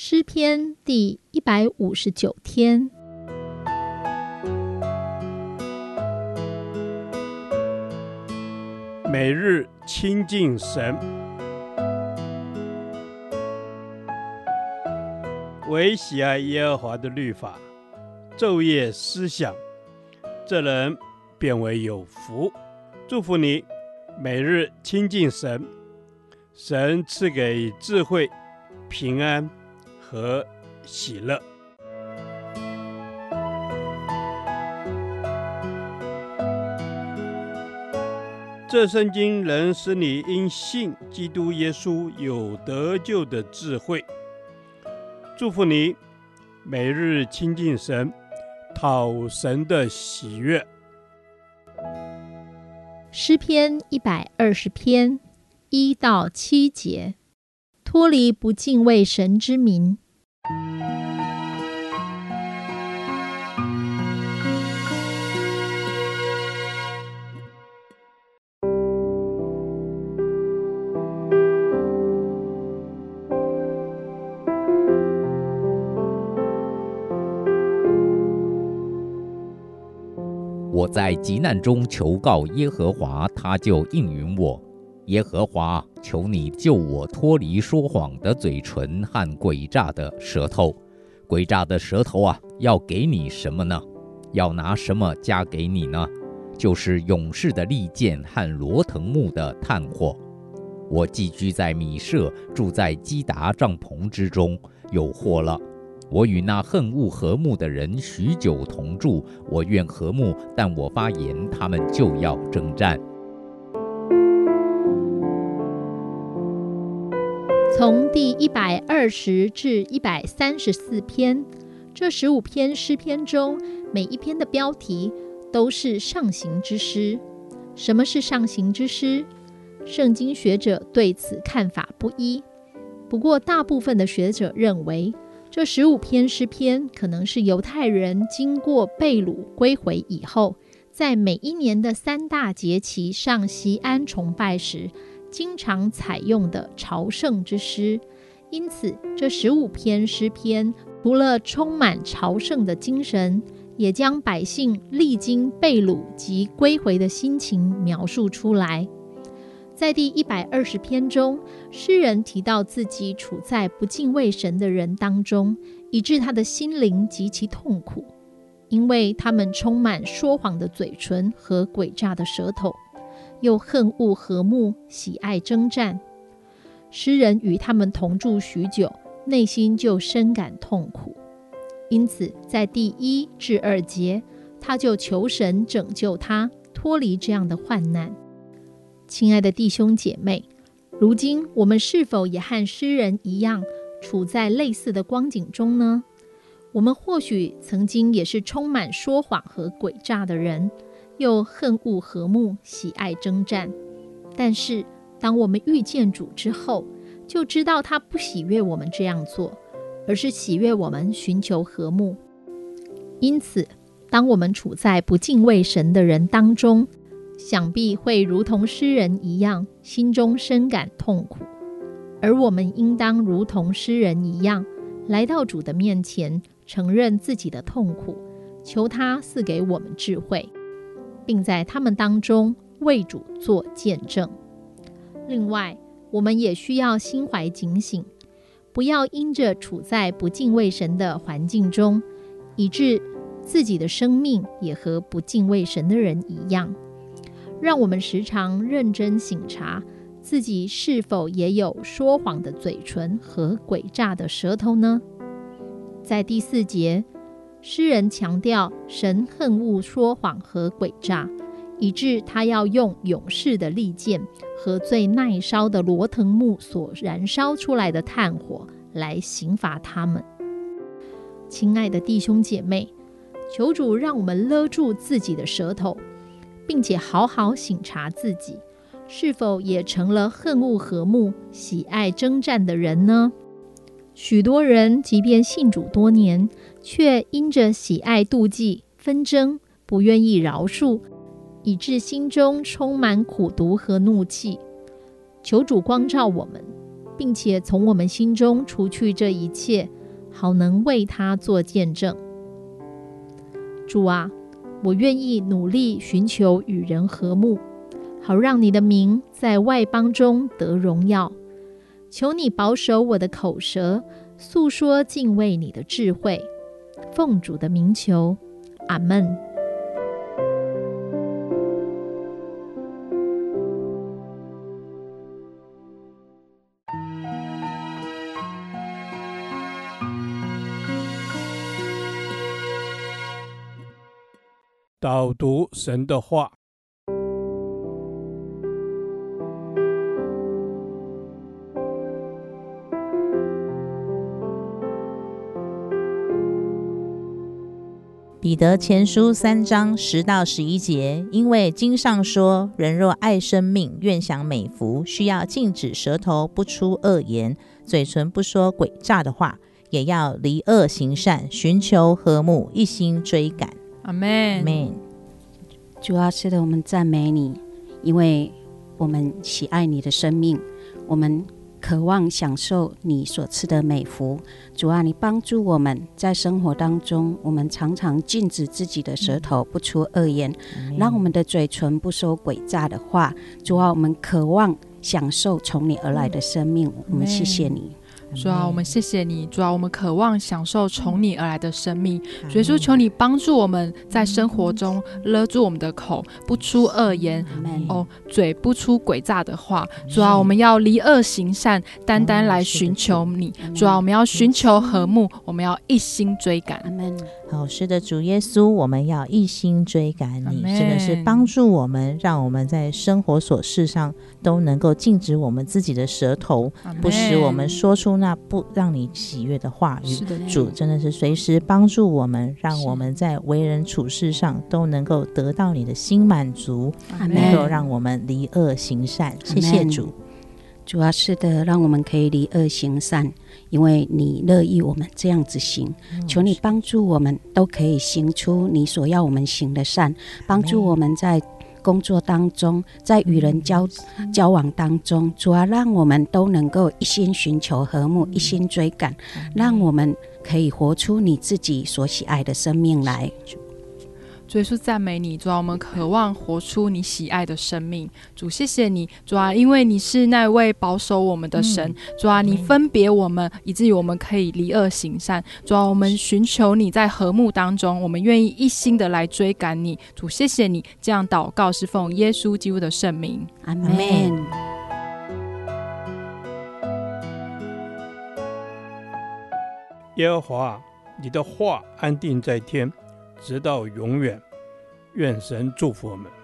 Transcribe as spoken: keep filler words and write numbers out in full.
诗篇第一百五十九天。 每日亲近神，唯喜爱耶和华的律法，昼夜思想，这人便为有福。祝福你，每日亲近神，神赐给智慧、平安和喜乐。这圣经能使你因信基督耶稣有得救的智慧。祝福你，每日亲近神，讨神的喜悦。 诗篇一百二十篇一到七节，脱离不敬畏神之民。 我在急难中求告耶和华，他就应允我。耶和华，求你救我脱离说谎的嘴唇和诡诈的舌头。诡诈的舌头啊，要给你什么呢？要拿什么加给你呢？就是勇士的利剑和罗藤木的炭火。我寄居在米舍，住在基达帐篷之中，有祸了。我与那恨恶和睦的人许久同住，我愿和睦，但我发言，他们就要征战。 从第一百二十至一百三十四篇，这十五篇诗篇中，每一篇的标题都是上行之诗。什么是上行之诗？圣经学者对此看法不一，不过大部分的学者认为，这十五篇诗篇可能是犹太人经过被掳归回以后，在每一年的三大节期上锡安崇拜时，经常采用的朝圣之诗。因此，这十五篇诗篇除了充满朝圣的精神，也将百姓历经被掳及归回的心情描述出来。在第一百二十篇中，诗人提到自己处在不敬畏神的人当中，以致他的心灵极其痛苦，因为他们充满说谎的嘴唇和诡诈的舌头，又恨恶和睦，喜爱征战。诗人与他们同住许久，内心就深感痛苦。因此，在第一至二节，他就求神拯救他，脱离这样的患难。亲爱的弟兄姐妹，如今我们是否也和诗人一样，处在类似的光景中呢？我们或许曾经也是充满说谎和诡诈的人，又恨恶和睦，喜爱征战。但是当我们遇见主之后，就知道他不喜悦我们这样做，而是喜悦我们寻求和睦。因此，当我们处在不敬畏神的人当中，想必会如同诗人一样，心中深感痛苦。而我们应当如同诗人一样，来到主的面前，承认自己的痛苦，求他赐给我们智慧，并在他们当中为主做见证。另外，我们也需要心怀警醒，不要因着处在不敬畏神的环境中，以致自己的生命也和不敬畏神的人一样。让我们时常认真省察自己是否也有说谎的嘴唇和诡诈的舌头呢？在第四节，诗人强调神恨恶说谎和诡诈，以致他要用勇士的利剑和最耐烧的罗藤木所燃烧出来的炭火来刑罚他们。亲爱的弟兄姐妹，求主让我们勒住自己的舌头，并且好好省察自己，是否也成了恨恶和睦、喜爱征战的人呢？许多人即便信主多年，却因着喜爱妒忌、纷争，不愿意饶恕，以致心中充满苦毒和怒气。求主光照我们，并且从我们心中除去这一切， 好能为他做见证。主啊，我愿意努力寻求与人和睦，好让你的名在外邦中得荣耀。求你保守我的口舌，诉说敬畏你的智慧。奉主的名求，阿们。 导读神的话。 彼得前书三章十到十一节，因为经上说，人若爱生命，愿享美福，需要禁止舌头不出恶言，嘴唇不说诡诈的话，也要离恶行善，寻求和睦，一心追赶。 阿们。 主啊，是的，我们赞美你，因为我们喜爱你的生命，我们渴望享受你所赐的美福。主啊，你帮助我们在生活当中，我们常常禁止自己的舌头不出恶言，让我们的嘴唇不说诡诈的话。主啊，我们渴望享受从你而来的生命，我们谢谢你。 主啊，我们谢谢你。主啊，我们渴望享受从你而来的生命。主耶稣，求你帮助我们在生活中勒住我们的口，不出恶言，哦，嘴不出诡诈的话。主啊，我们要离恶行善，单单来寻求你。主啊，我们要寻求和睦，我们要一心追赶。 好，是的，主耶稣，我们要一心追赶你，真的是帮助我们，让我们在生活琐事上都能够禁止我们自己的舌头，不使我们说出那不让你喜悦的话语。主真的是随时帮助我们，让我们在为人处事上都能够得到你的心满足，能够让我们离恶行善。谢谢主。 主啊，是的，让我们可以离恶行善，因为你乐意我们这样子行。求你帮助我们都可以行出你所要我们行的善，帮助我们在工作当中，在与人交交往当中，主啊，让我们都能够一心寻求和睦，一心追赶，让我们可以活出你自己所喜爱的生命来。 主耶稣，赞美你。主啊，我们渴望活出你喜爱的生命。主，谢谢你。主啊，因为你是那位保守我们的神。嗯、主啊，你分别我们，以至于我们可以离恶行善。主啊，我们寻求你在和睦当中，我们愿意一心的来追赶你。主，谢谢你。这样祷告是奉耶稣基督的圣名。 阿们。 耶和华，你的话安定在天，直到永远。愿神祝福我们。